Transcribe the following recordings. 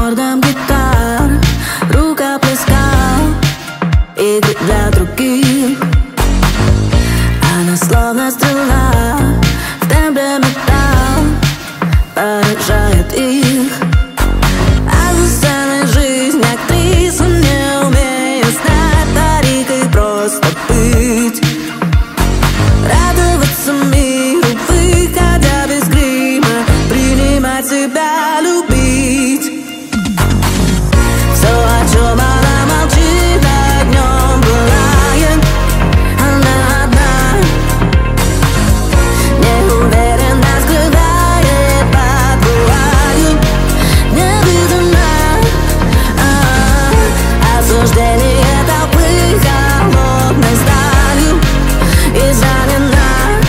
аккордом гитар, рукоплескал игры для других. Она словно стрела, в тембре металл поражает их. А за сценой жизнь актриса, не умея стать парикой, просто быть. Радоваться миру, выходя без грима, принимать себя, любить. Все, о чем она молчит, огнем пылает. Она одна, неуверенно скрывает под вуалью. Не видно осуждение толпы холодной сталью. Изранена,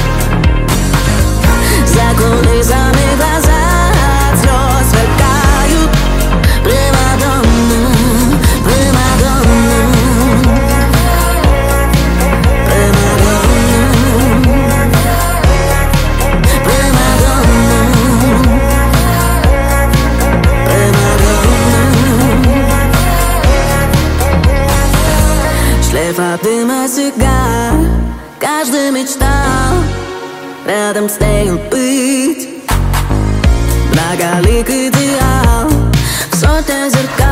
за кулисами глаза от слез сверкают. Примадонна, примадонна, примадонна, примадонна, примадонна. Шлейф от дыма сигар, каждый мечтал рядом с нею быть. Многолик идеал в сотнях зеркал.